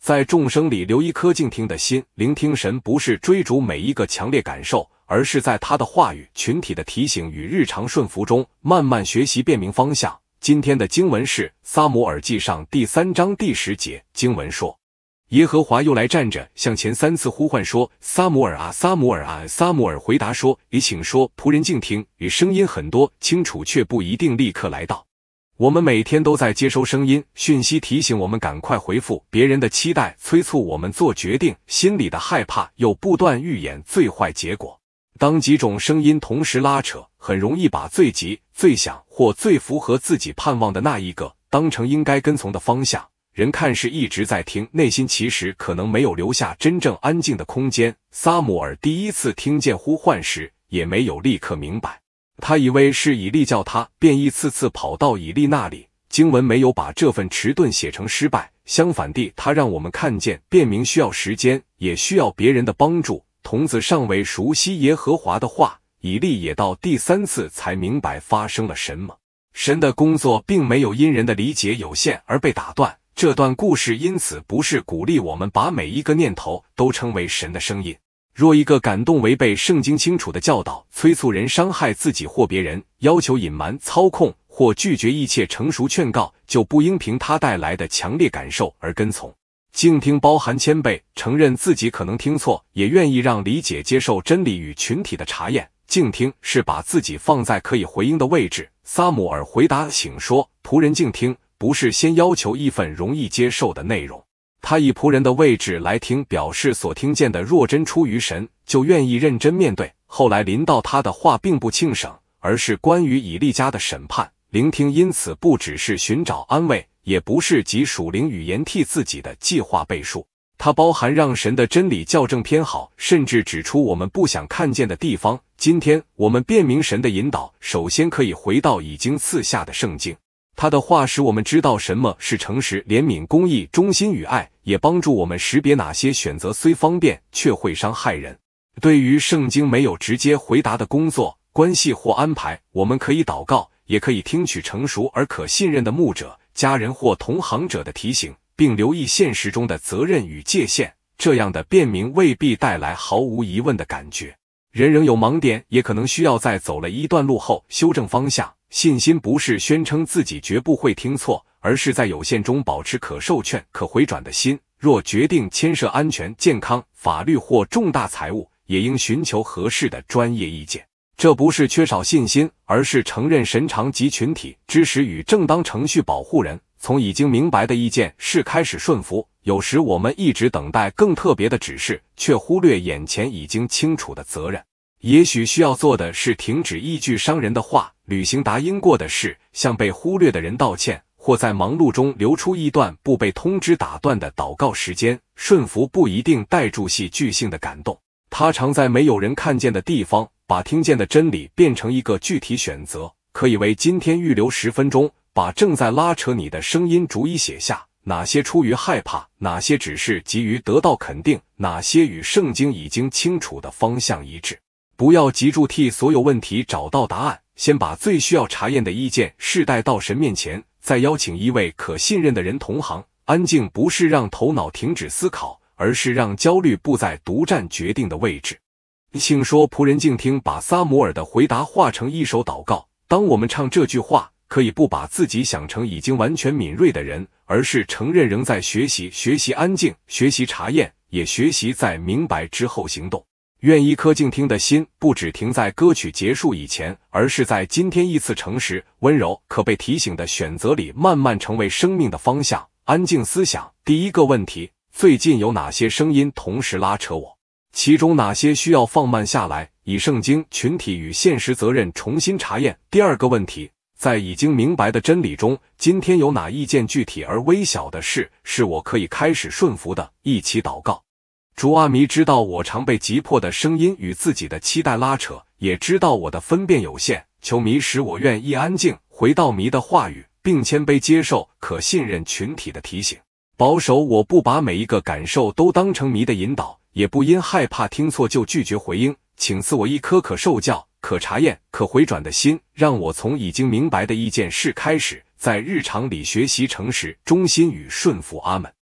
在众生里留一颗静听的心，聆听神不是追逐每一个强烈感受，而是在他的话语、群体的提醒与日常顺服中，慢慢学习辨明方向。今天的经文是撒母耳记上第3章第10节，经文说：耶和华又来站着，向前3次呼唤说：撒母耳啊，撒母耳啊！撒母耳回答说：你请说，仆人静听。与声音很多，清楚却不一定立刻来到。我们每天都在接收声音、讯息，提醒我们赶快回复；别人的期待催促我们做决定，心里的害怕又不断预演最坏结果。当几种声音同时拉扯，很容易把最急、最想或最符合自己盼望的那一个当成应该跟从的方向。人看似一直在听，内心其实可能没有留下真正安静的空间。撒母耳第一次听见呼唤时，也没有立刻明白，他以为是以利叫他，便一次次跑到以利那里。经文没有把这份迟钝写成失败，相反地，他让我们看见辨明需要时间，也需要别人的帮助。童子尚未熟悉耶和华的话，以利也到第3次才明白发生了什么。神的工作并没有因人的理解有限而被打断。这段故事因此不是鼓励我们把每一个念头都称为神的声音。若一个感动违背圣经清楚的教导，催促人伤害自己或别人，要求隐瞒、操控或拒绝一切成熟劝告，就不应凭它带来的强烈感受而跟从。静听包含谦卑，承认自己可能听错，也愿意让理解接受真理与群体的查验。静听是把自己放在可以回应的位置。撒母耳回答请说，仆人静听，不是先要求一份容易接受的内容。他以仆人的位置来听，表示所听见的若真出于神，就愿意认真面对。后来临到他的话并不轻省，而是关于以利家的审判。聆听因此不只是寻找安慰，也不是及属灵语言替自己的计划背书，它包含让神的真理校正偏好，甚至指出我们不想看见的地方。今天我们辨明神的引导，首先可以回到已经赐下的圣经。他的话使我们知道什么是诚实、怜悯、公义、忠心与爱，也帮助我们识别哪些选择虽方便却会伤害人。对于圣经没有直接回答的工作、关系或安排，我们可以祷告，也可以听取成熟而可信任的牧者、家人或同行者的提醒，并留意现实中的责任与界限。这样的辨明未必带来毫无疑问的感觉。人仍有盲点，也可能需要在走了一段路后修正方向。信心不是宣称自己绝不会听错，而是在有限中保持可受劝、可回转的心。若决定牵涉安全、健康、法律或重大财务，也应寻求合适的专业意见。这不是缺少信心，而是承认神常及群体、知识与正当程序保护人，从已经明白的意见是开始顺服。有时我们一直等待更特别的指示，却忽略眼前已经清楚的责任。也许需要做的是停止依据伤人的话，履行答应过的事，向被忽略的人道歉，或在忙碌中留出一段不被通知打断的祷告时间。顺服不一定带住戏剧性的感动，它常在没有人看见的地方把听见的真理变成一个具体选择。可以为今天预留10分钟，把正在拉扯你的声音逐一写下，哪些出于害怕，哪些只是急于得到肯定，哪些与圣经已经清楚的方向一致。不要急住替所有问题找到答案，先把最需要查验的意见世代到神面前，再邀请一位可信任的人同行。安静不是让头脑停止思考，而是让焦虑不再独占决定的位置。请说，仆人静听，把撒母耳的回答化成一首祷告。当我们唱这句话，可以不把自己想成已经完全敏锐的人，而是承认仍在学习，学习安静，学习查验，也学习在明白之后行动。愿一颗静听的心不只停在歌曲结束以前，而是在今天一次诚实、温柔、可被提醒的选择里慢慢成为生命的方向。安静思想。第一个问题，最近有哪些声音同时拉扯我？其中哪些需要放慢下来，以圣经、群体与现实责任重新查验？第二个问题，在已经明白的真理中，今天有哪一件具体而微小的事是我可以开始顺服的？一起祷告。主啊，迷知道我常被急迫的声音与自己的期待拉扯，也知道我的分辨有限，求迷使我愿意安静，回到迷的话语，并谦卑接受可信任群体的提醒。保守我不把每一个感受都当成迷的引导，也不因害怕听错就拒绝回应。请赐我一颗可受教、可查验、可回转的心，让我从已经明白的一件事开始，在日常里学习诚实、忠心与顺服。阿们。